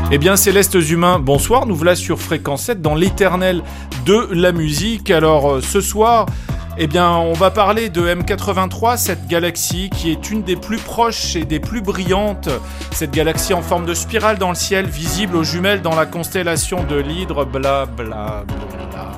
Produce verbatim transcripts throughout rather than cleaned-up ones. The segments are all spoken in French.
Eh bien, Célestes Humains, bonsoir, nous voilà sur Fréquence sept dans l'éternel de la musique. Alors, euh, ce soir, eh bien, on va parler de M quatre-vingt-trois, cette galaxie qui est une des plus proches et des plus brillantes. Cette galaxie en forme de spirale dans le ciel, visible aux jumelles dans la constellation de l'Hydre, bla bla bla.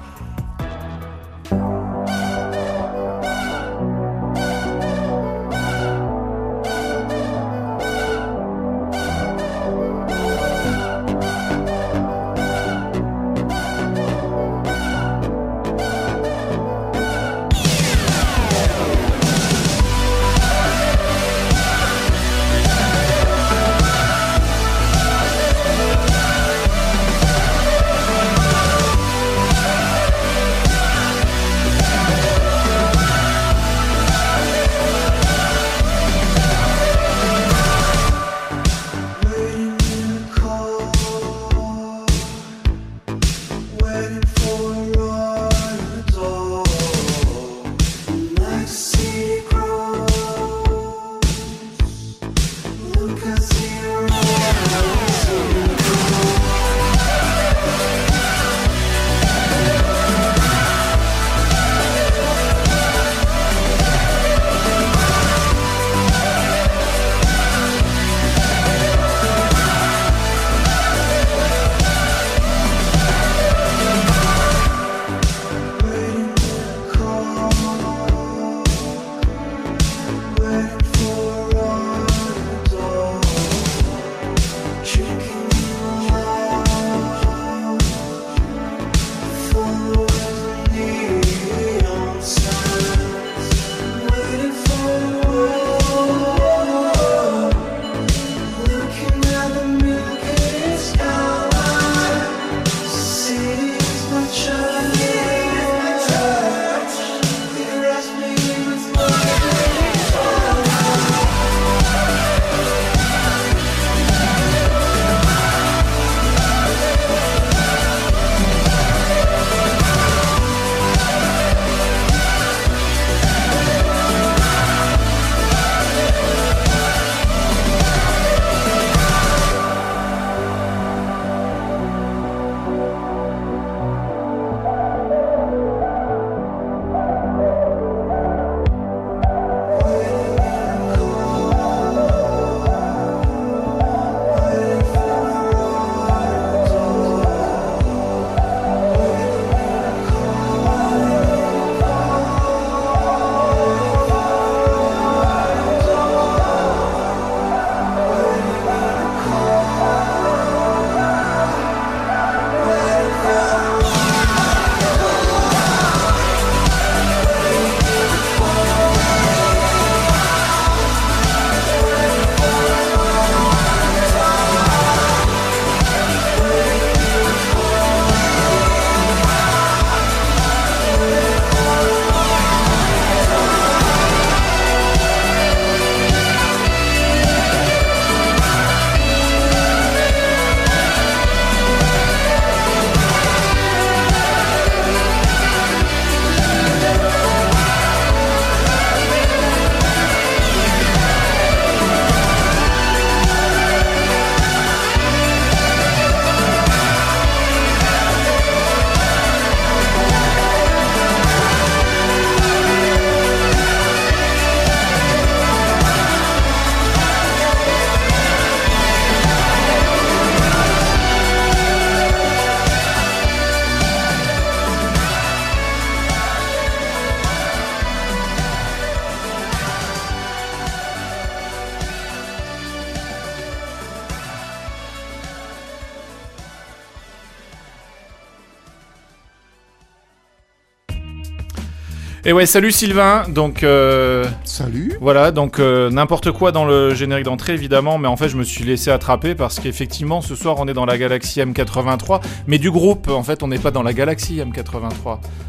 Et ouais, salut Sylvain, donc... Euh, salut. Voilà, donc euh, n'importe quoi dans le générique d'entrée, évidemment, mais en fait, je me suis laissé attraper parce qu'effectivement, ce soir, on est dans la galaxie M quatre-vingt-trois, mais du groupe, en fait, on n'est pas dans la galaxie M quatre-vingt-trois.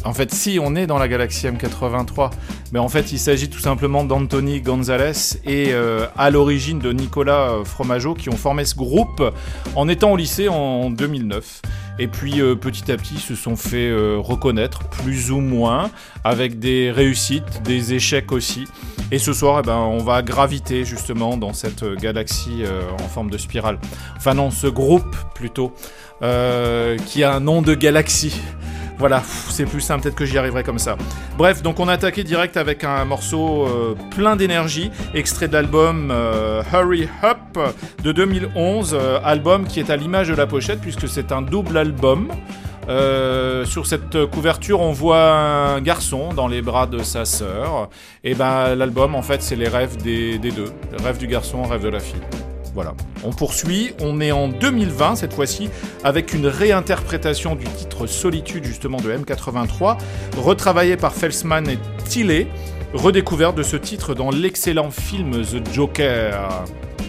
En fait, si, on est dans la galaxie M quatre-vingt-trois, mais en fait, il s'agit tout simplement d'Anthony Gonzalez et euh, à l'origine de Nicolas Fromageau qui ont formé ce groupe en étant au lycée en deux mille neuf. Et puis euh, petit à petit, ils se sont fait euh, reconnaître, plus ou moins, avec des réussites, des échecs aussi. Et ce soir, eh ben, on va graviter justement dans cette galaxie euh, en forme de spirale. Enfin non, ce groupe plutôt, euh, qui a un nom de galaxie. Voilà, c'est plus simple, peut-être que j'y arriverai comme ça. Bref, donc on a attaqué direct avec un morceau euh, plein d'énergie, extrait de l'album euh, Hurry Up de deux mille onze, euh, album qui est à l'image de la pochette puisque c'est un double album. Euh, sur cette couverture, on voit un garçon dans les bras de sa sœur. Et ben l'album, en fait, c'est les rêves des, des deux, le rêve du garçon, le rêve de la fille. Voilà. On poursuit, on est en deux mille vingt cette fois-ci, avec une réinterprétation du titre Solitude justement de M quatre-vingt-trois, retravaillé par Felsman et Tilley, redécouverte de ce titre dans l'excellent film The Joker.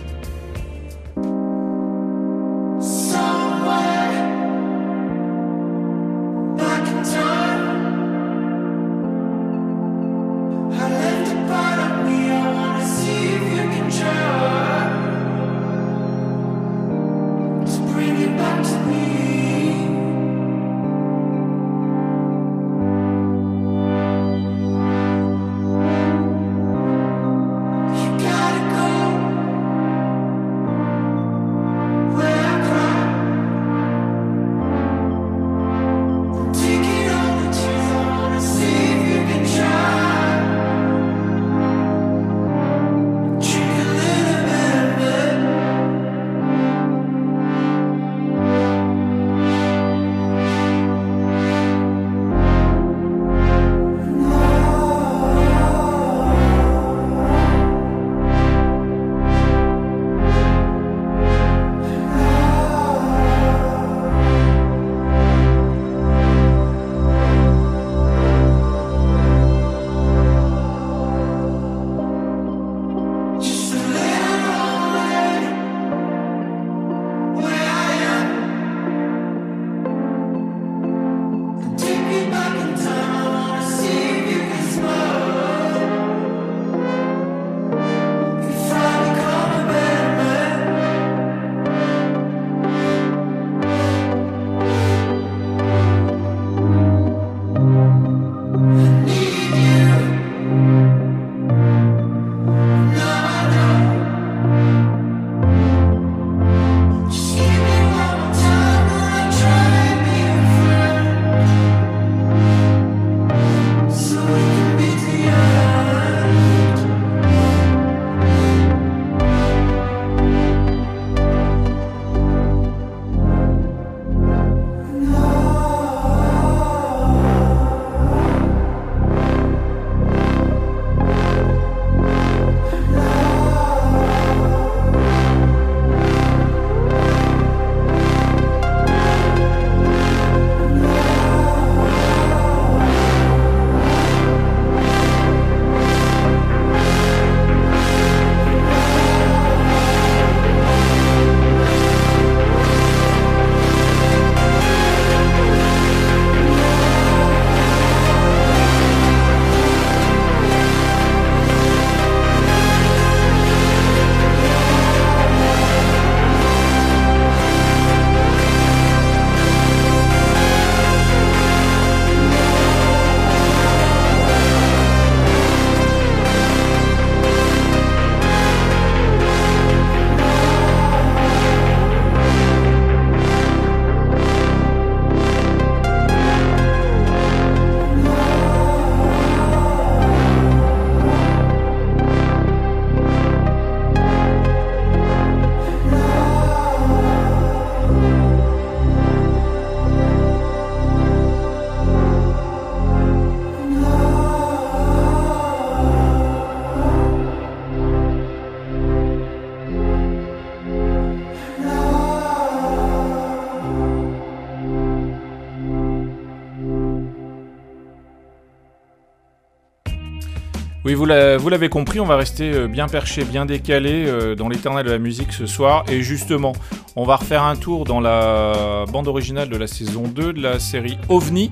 Oui, vous l'avez compris, on va rester bien perché, bien décalé dans l'éternel de la musique ce soir. Et justement, on va refaire un tour dans la bande originale de la saison deux de la série OVNI.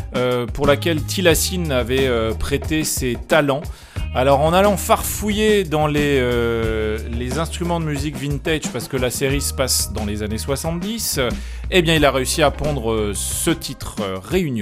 euh, pour laquelle Tilassine avait euh, prêté ses talents. Alors en allant farfouiller dans les, euh, les instruments de musique vintage, parce que la série se passe dans les années soixante-dix, euh, eh bien il a réussi à pondre euh, ce titre, euh, Réunion.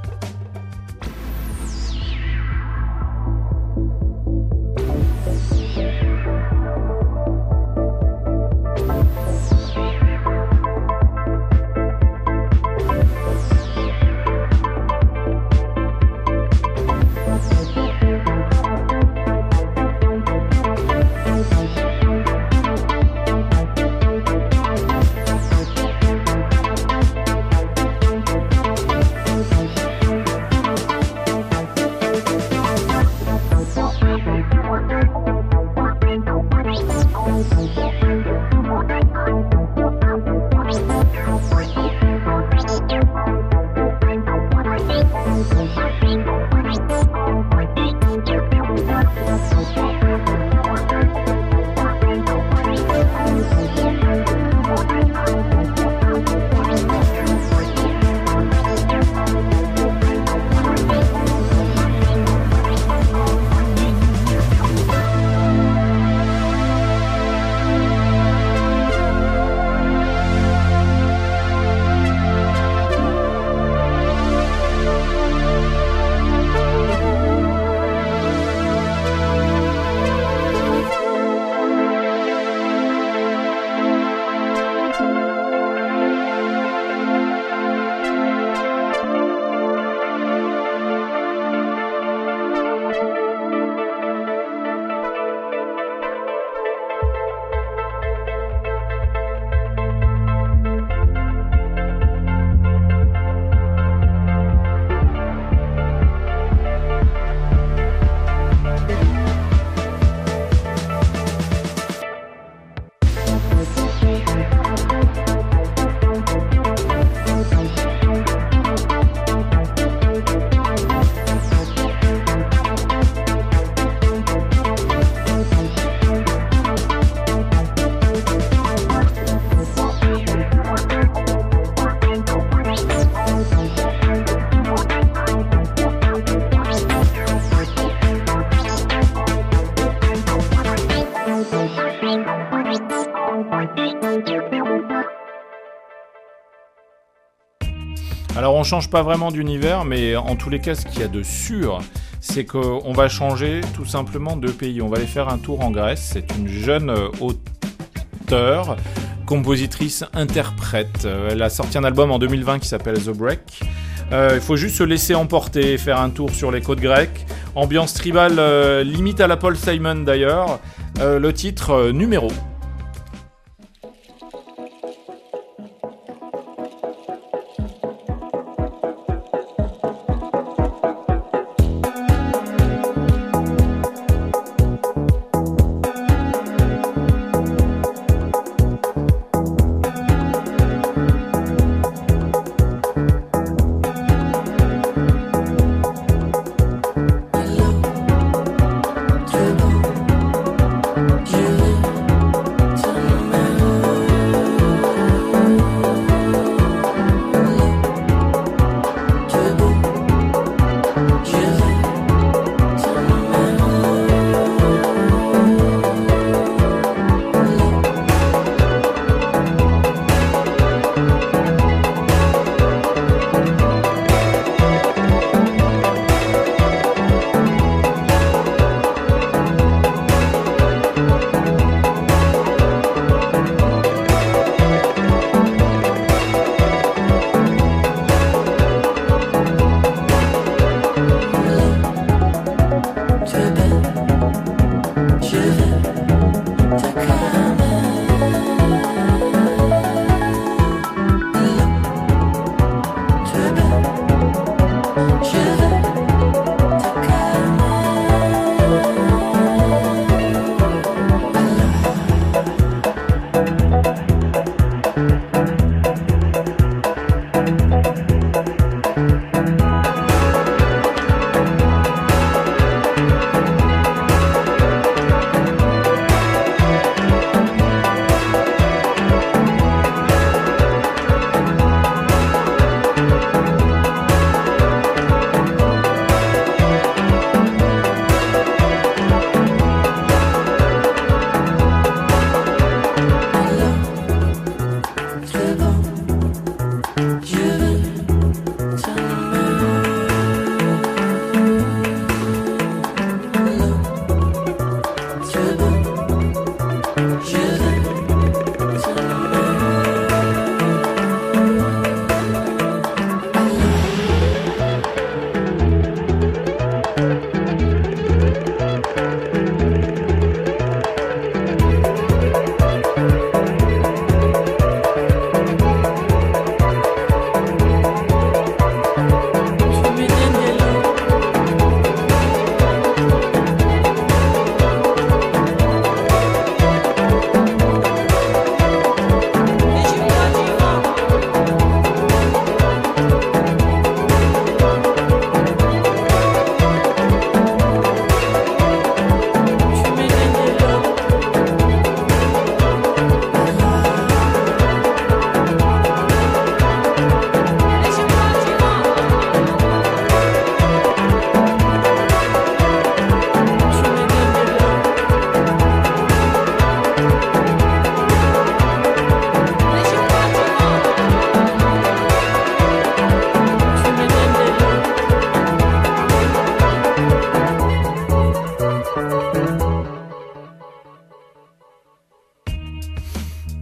Alors on change pas vraiment d'univers, mais en tous les cas, ce qu'il y a de sûr, c'est qu'on va changer tout simplement de pays. On va aller faire un tour en Grèce. C'est une jeune auteure, compositrice, interprète. Elle a sorti un album en deux mille vingt qui s'appelle The Break. Euh, il faut juste se laisser emporter, faire un tour sur les côtes grecques. Ambiance tribale, euh, limite à la Paul Simon d'ailleurs. Euh, le titre euh, numéro. You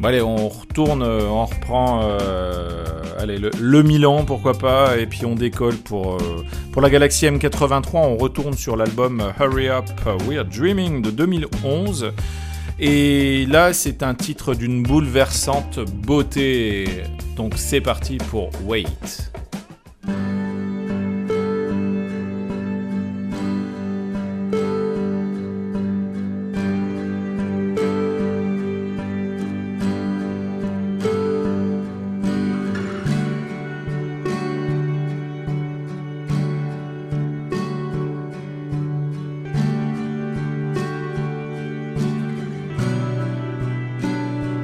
Bon, allez, on retourne, on reprend euh, allez, le, le Milan, pourquoi pas, et puis on décolle pour, euh, pour la Galaxy M quatre-vingt-trois. On retourne sur l'album Hurry Up, We're Dreaming de deux mille onze. Et là, c'est un titre d'une bouleversante beauté. Donc c'est parti pour Wait.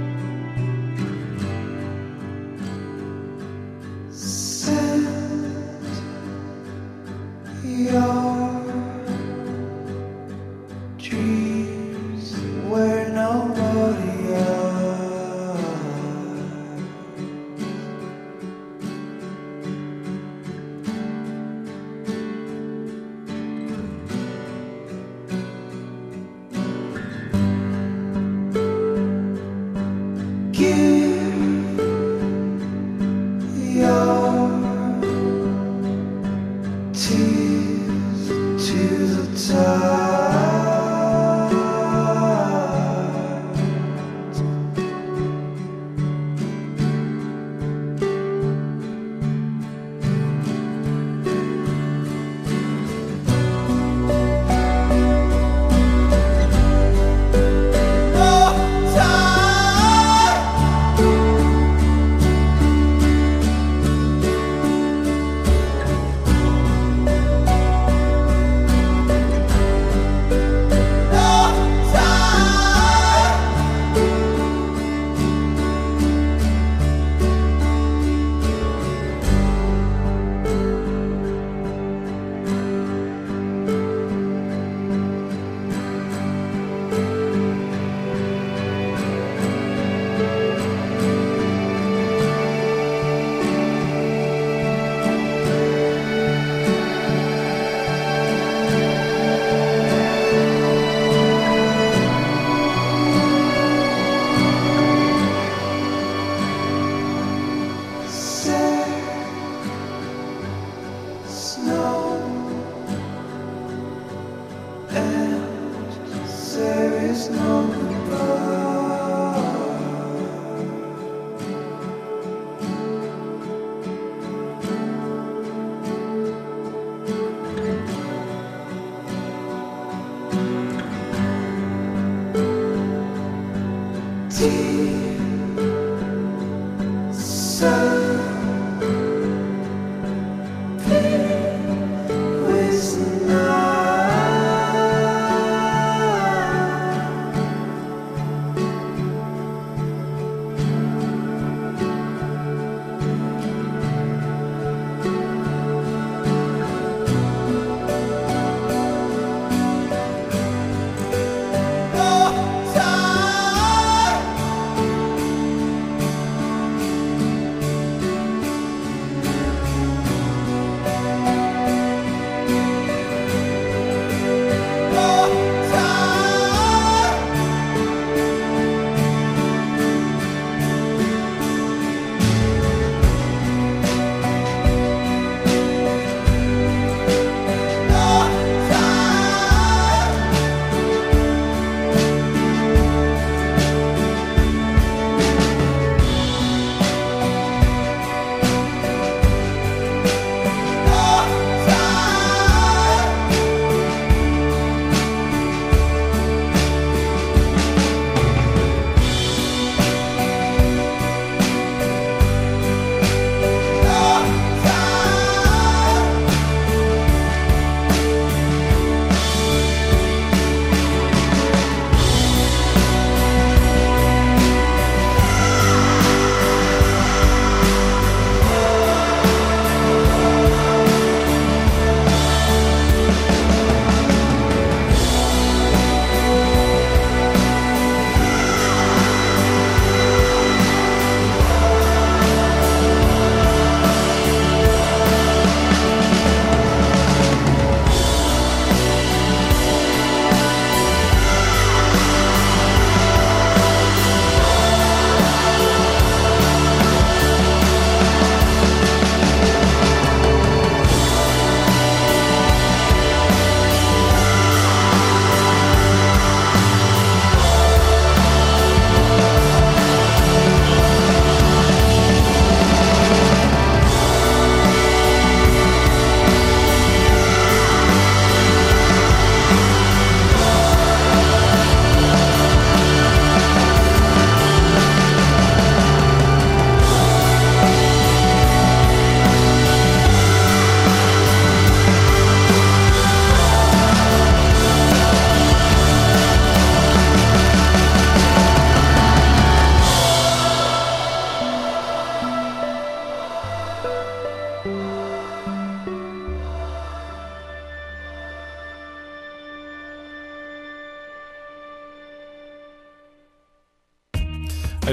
Say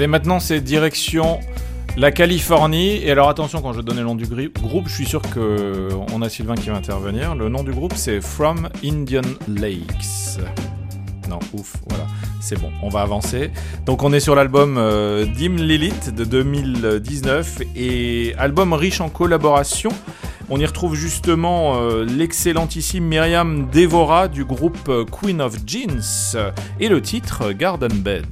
Allez, maintenant c'est direction la Californie. Et alors attention, quand je donne le nom du groupe, je suis sûr qu'on a Sylvain qui va intervenir. Le nom du groupe c'est From Indian Lakes. Non, ouf, voilà, c'est bon, on va avancer. Donc on est sur l'album euh, Dim Lilith de deux mille dix-neuf, et album riche en collaborations. On y retrouve justement euh, l'excellentissime Myriam Devora du groupe euh, Queen of Jeans et le titre Garden Bed.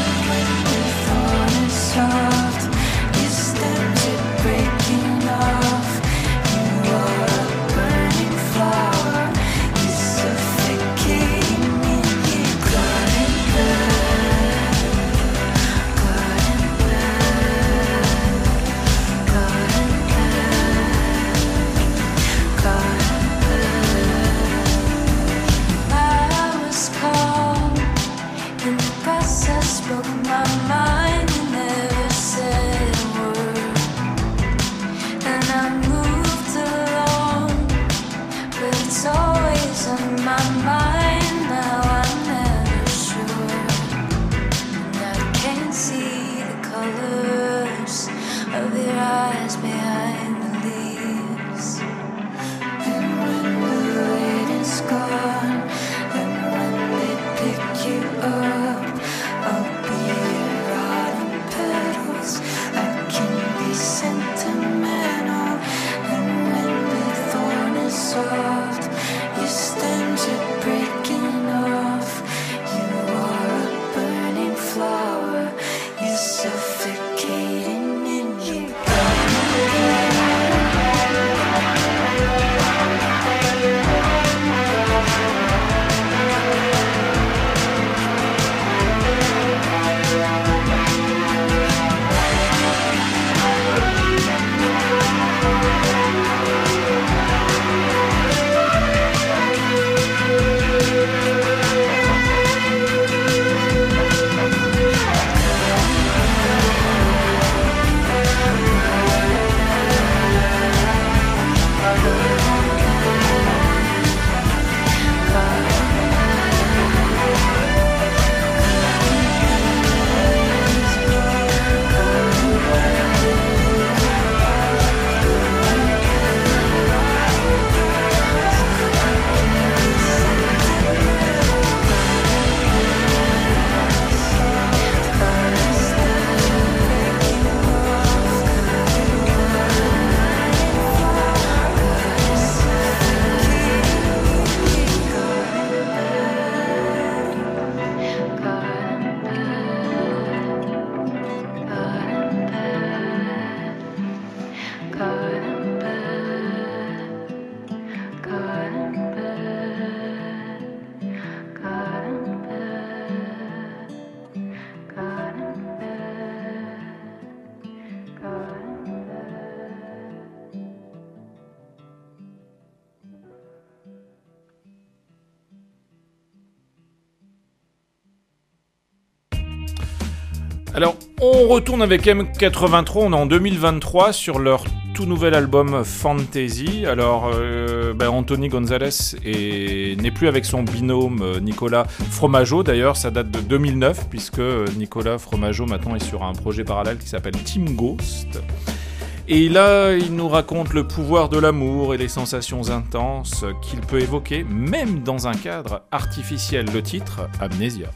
Soft, you step to breaking off. Alors, on retourne avec M quatre-vingt-trois, on est en deux mille vingt-trois sur leur tout nouvel album Fantasy. Alors, euh, ben Anthony Gonzalez est... n'est plus avec son binôme euh, Nicolas Fromageau. D'ailleurs, ça date de deux mille neuf, puisque Nicolas Fromageau maintenant est sur un projet parallèle qui s'appelle Team Ghost. Et là, il nous raconte le pouvoir de l'amour et les sensations intenses qu'il peut évoquer, même dans un cadre artificiel. Le titre, Amnesia.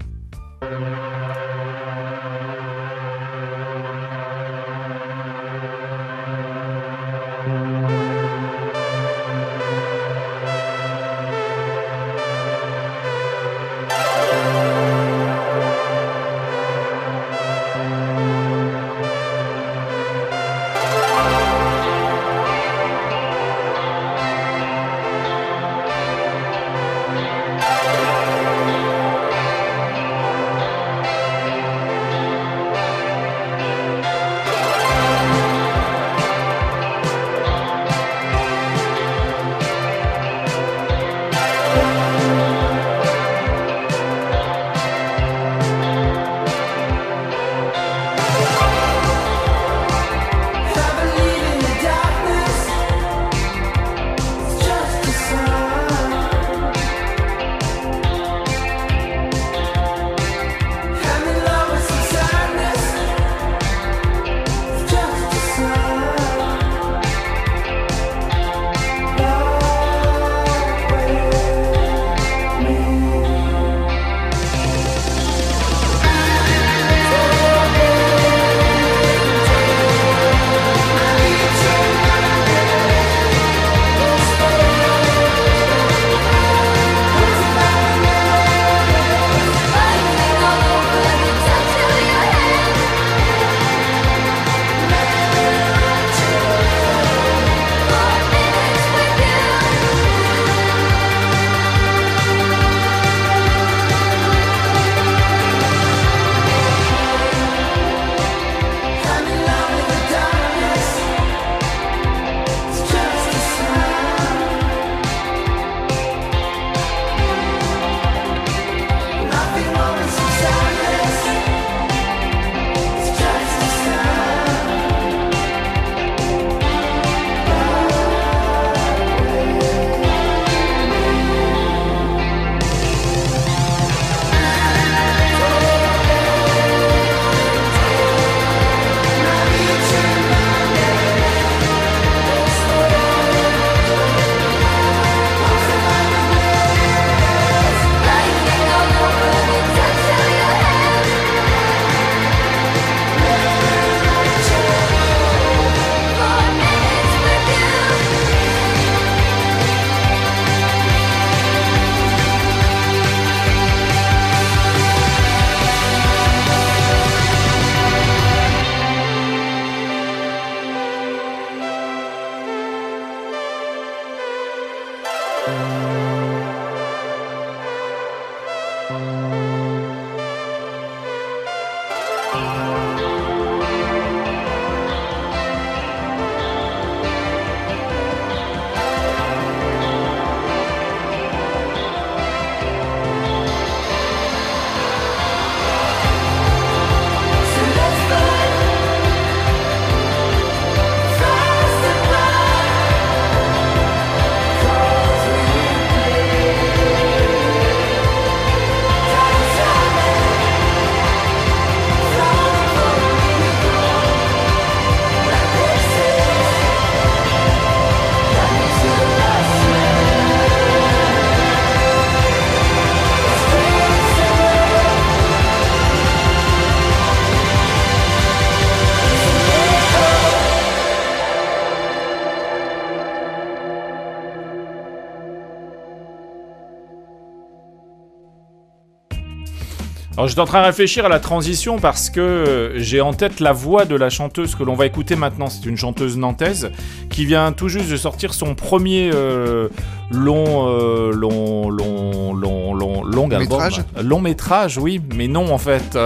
Alors j'étais en train de réfléchir à la transition parce que j'ai en tête la voix de la chanteuse que l'on va écouter maintenant. C'est une chanteuse nantaise qui vient tout juste de sortir son premier euh, long, euh, long, long, long, long, long album. Métrage. Long métrage, oui, mais non en fait.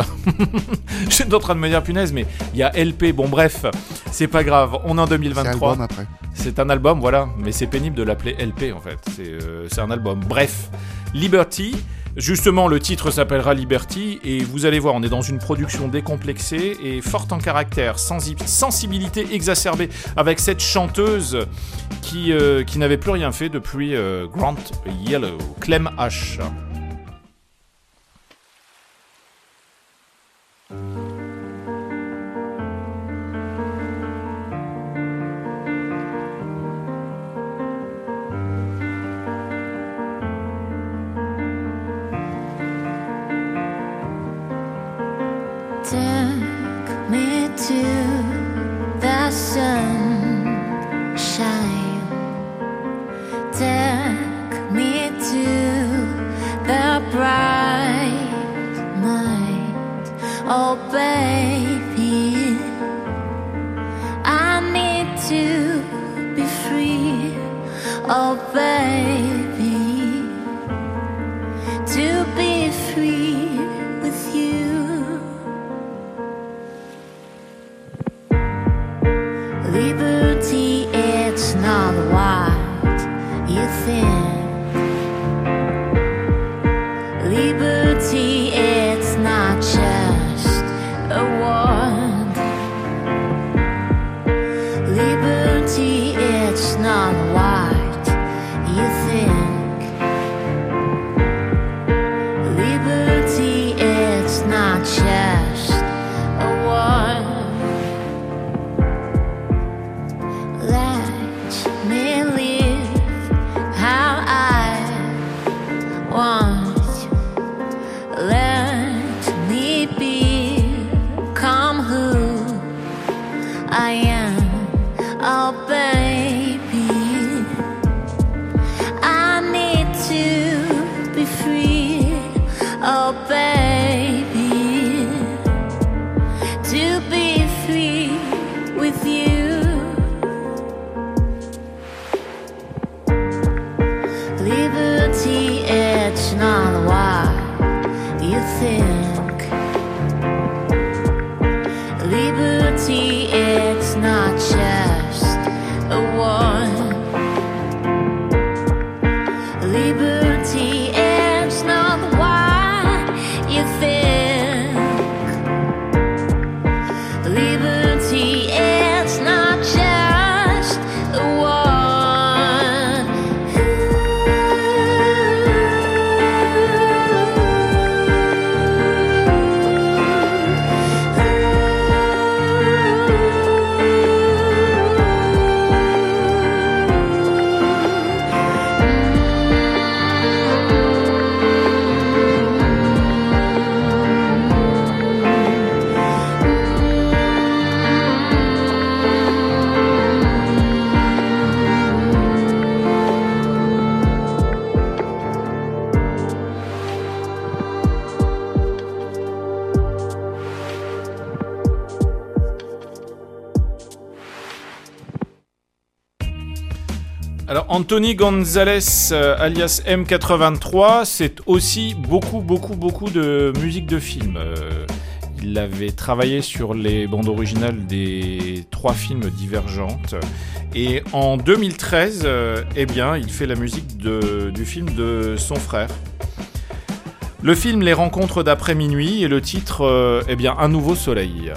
J'étais en train de me dire punaise, mais il y a L P. Bon bref, c'est pas grave. On est en deux mille vingt-trois. C'est un album après. C'est un album, voilà, mais c'est pénible de l'appeler L P en fait. C'est, euh, c'est un album. Bref, Liberty. Justement, le titre s'appellera Liberty et vous allez voir, on est dans une production décomplexée et forte en caractère, sensi- sensibilité exacerbée avec cette chanteuse qui, euh, qui n'avait plus rien fait depuis euh, Grant Yellow, Clem H. Take me to the sunshine. Take me to the bright night. Oh, baby, I need to be free. Oh, baby, to be free with you. Liberty, it's not what you think. Liberty, it's not just a word. Liberty, it's not what you think. Liberty, it's not just a word. Let me live how I want. Let me become who I am. Oh, baby, I need to be free. Oh, baby, to be free with you. Liberty, it's not what you think. Liberty, it's not just a word. Liberty, it's not what you think. Liberty, it's not just a word. Alors Anthony Gonzalez, euh, alias M quatre-vingt-trois, c'est aussi beaucoup, beaucoup, beaucoup de musique de film. Euh, il avait travaillé sur les bandes originales des trois films Divergentes. Et en deux mille treize, euh, eh bien, il fait la musique de, du film de son frère. Le film Les Rencontres d'après minuit et le titre, euh, eh bien, Un nouveau soleil.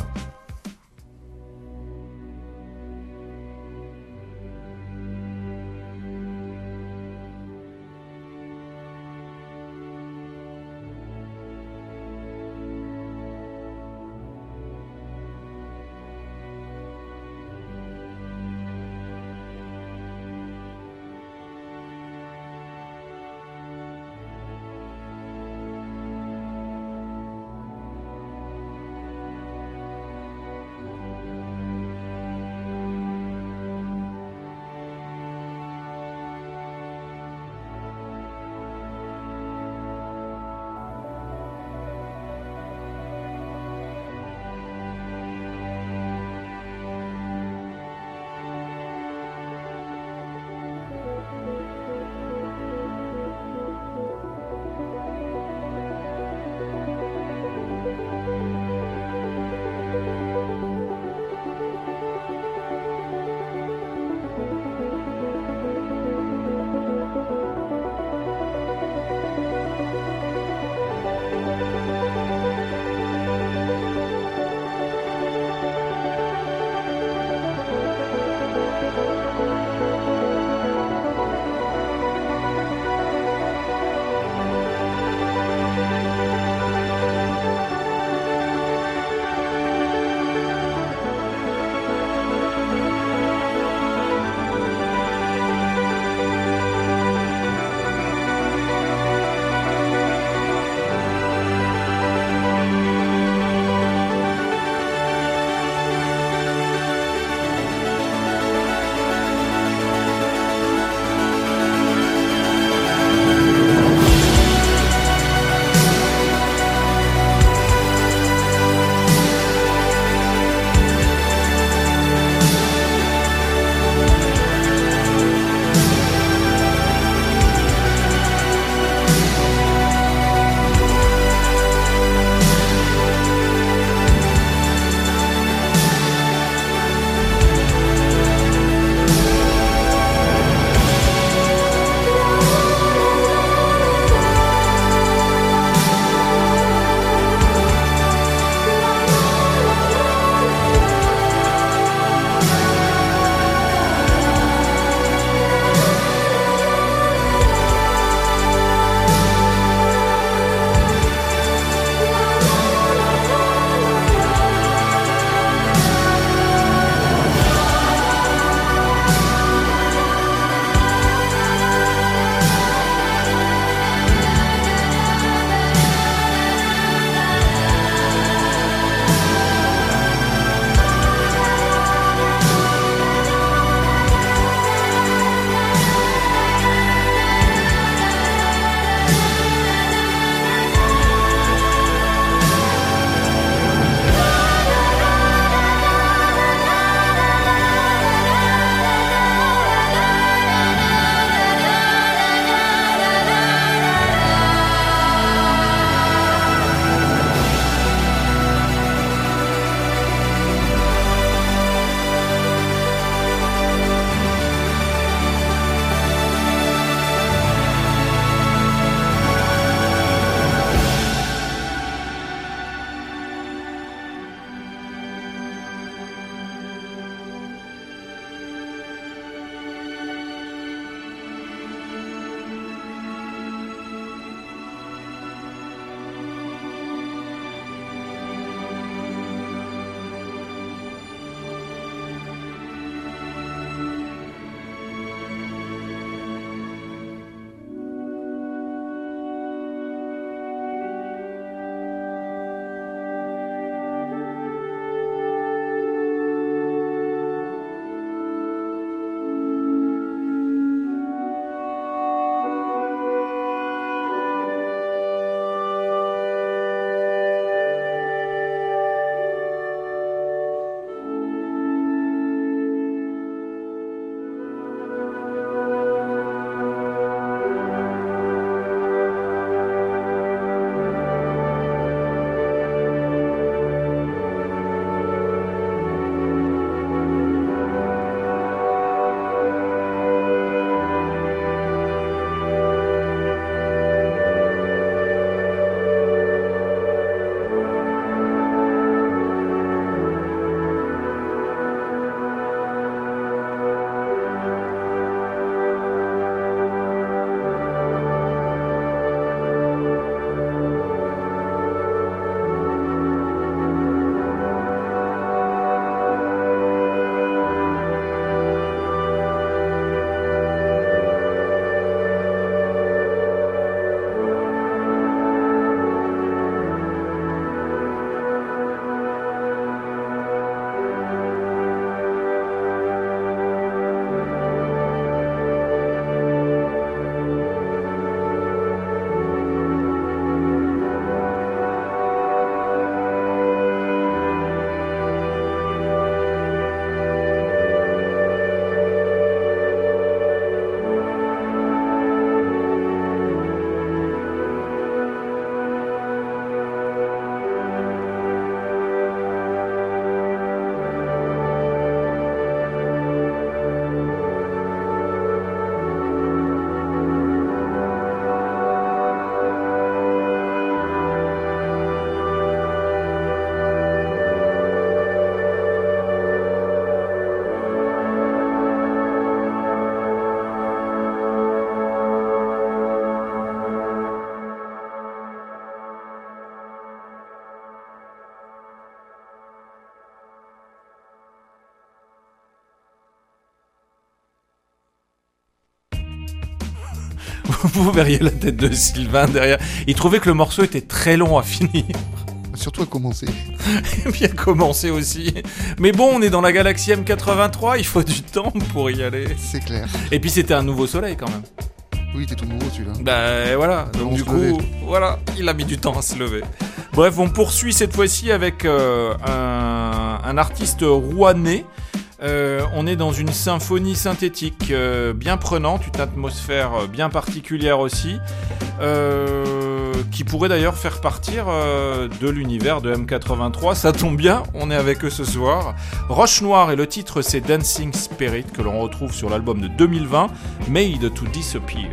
Vous verriez la tête de Sylvain derrière. Il trouvait que le morceau était très long à finir. Surtout à commencer. Bien commencé aussi. Mais bon, on est dans la galaxie M quatre-vingt-trois, il faut du temps pour y aller. C'est clair. Et puis c'était un nouveau soleil quand même. Oui, t'es tout nouveau celui-là. Bah voilà, donc On du se coup, levait. voilà, il a mis du temps à se lever. Bref, on poursuit cette fois-ci avec euh, un, un artiste rouennais. Euh, on est dans une symphonie synthétique euh, bien prenante, une atmosphère bien particulière aussi, euh, qui pourrait d'ailleurs faire partir euh, de l'univers de M quatre-vingt-trois. Ça tombe bien, on est avec eux ce soir. Roche Noire et le titre c'est Dancing Spirit que l'on retrouve sur l'album de deux mille vingt, Made to Disappear.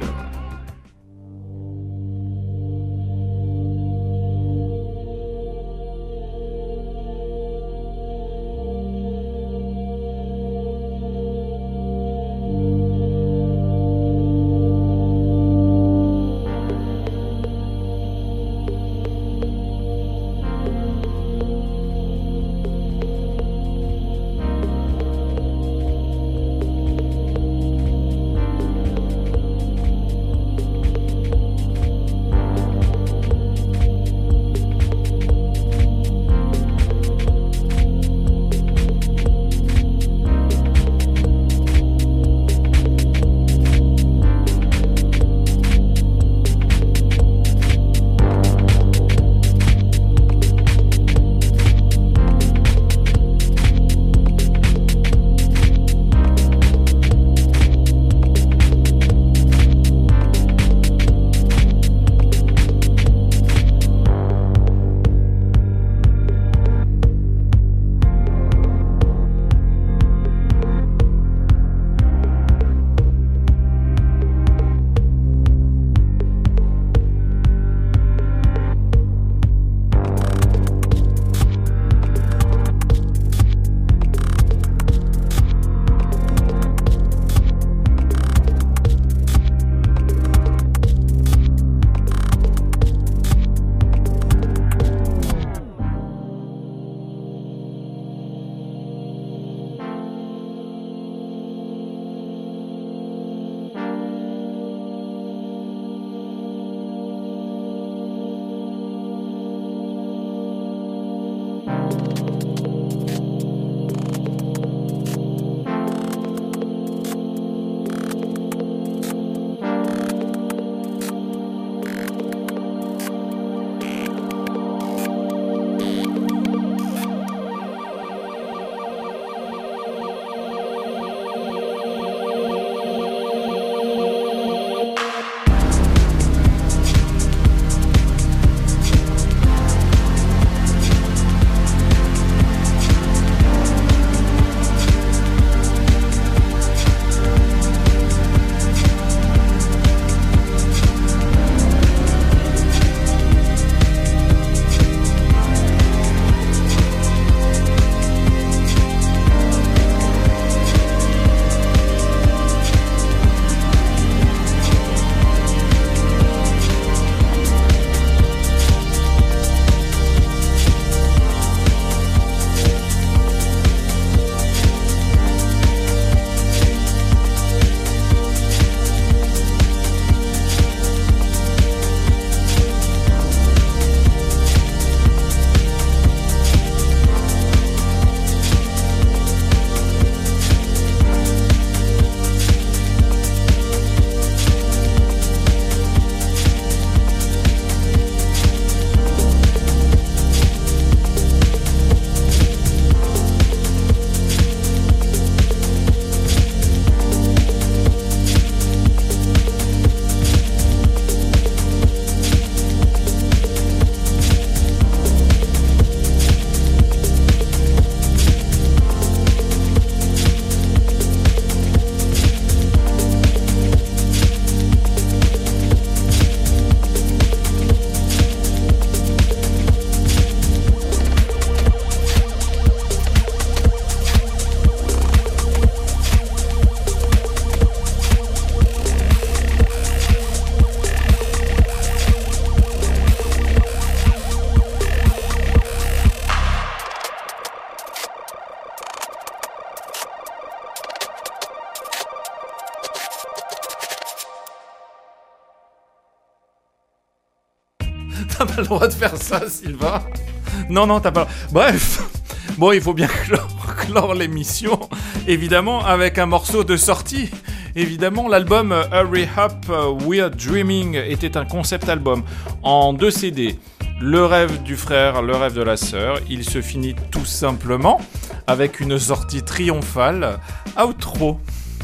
t'as pas le droit de faire ça, Sylvain. Non, non, t'as pas... Bref, bon, il faut bien clore, clore l'émission, évidemment, avec un morceau de sortie. Évidemment, l'album Hurry Up, We're Dreaming était un concept album en deux C D. Le rêve du frère, le rêve de la sœur. Il se finit tout simplement avec une sortie triomphale. Outro.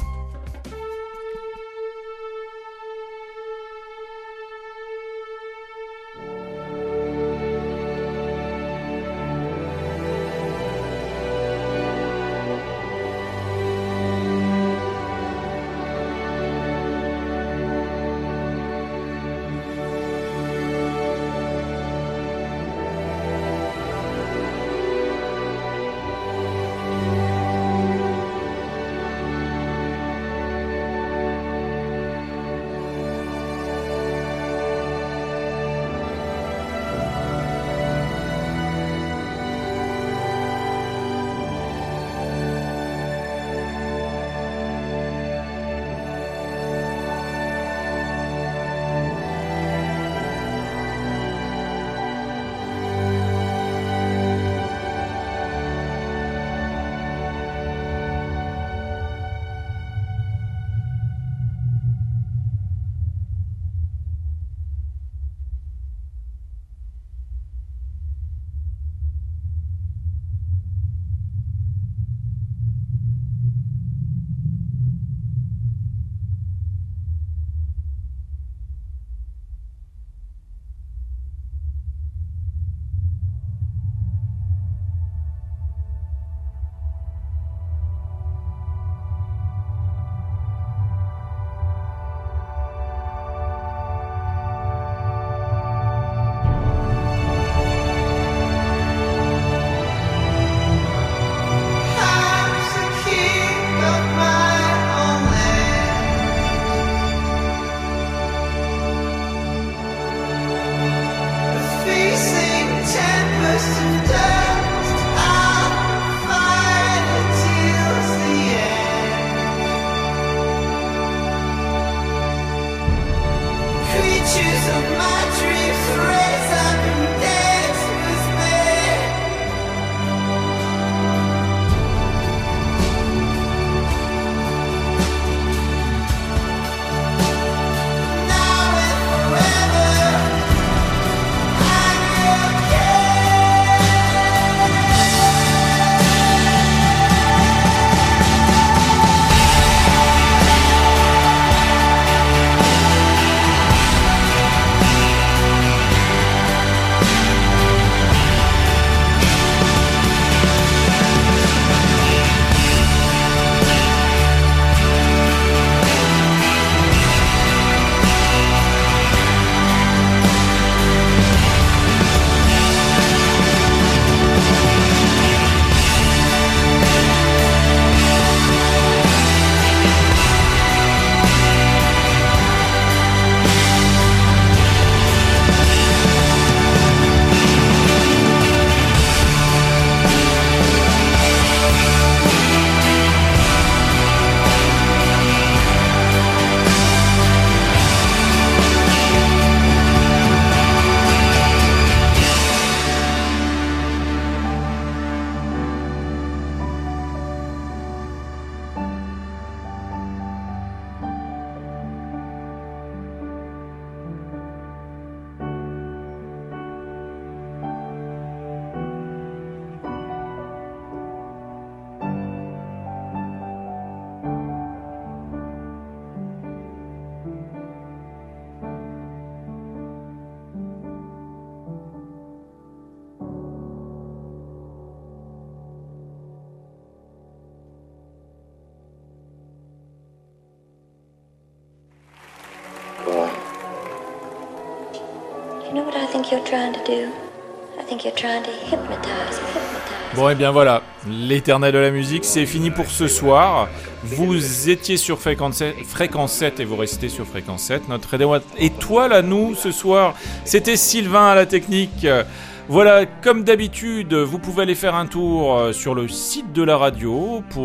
You know what I think you're trying to do? I think you're trying to hypnotize, hypnotize. Bon, et bien voilà, l'éternel de la musique, c'est fini pour ce soir. Vous étiez sur Fréquence sept, Fréquence sept et vous restez sur Fréquence sept. Notre étoile à nous ce soir, c'était Sylvain à la technique. Voilà, comme d'habitude, vous pouvez aller faire un tour sur le site de la radio pour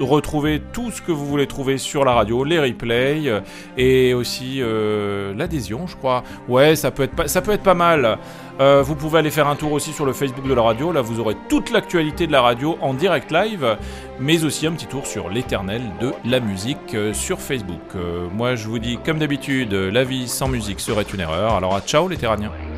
retrouver tout ce que vous voulez trouver sur la radio, les replays euh, et aussi euh, l'adhésion, je crois. Ouais, ça peut être pas, ça peut être pas mal. Euh, vous pouvez aller faire un tour aussi sur le Facebook de la radio. Là, vous aurez toute l'actualité de la radio en direct live, mais aussi un petit tour sur l'éternel de la musique euh, sur Facebook. Euh, moi, je vous dis, comme d'habitude, la vie sans musique serait une erreur. Alors, à ciao les Terraniens.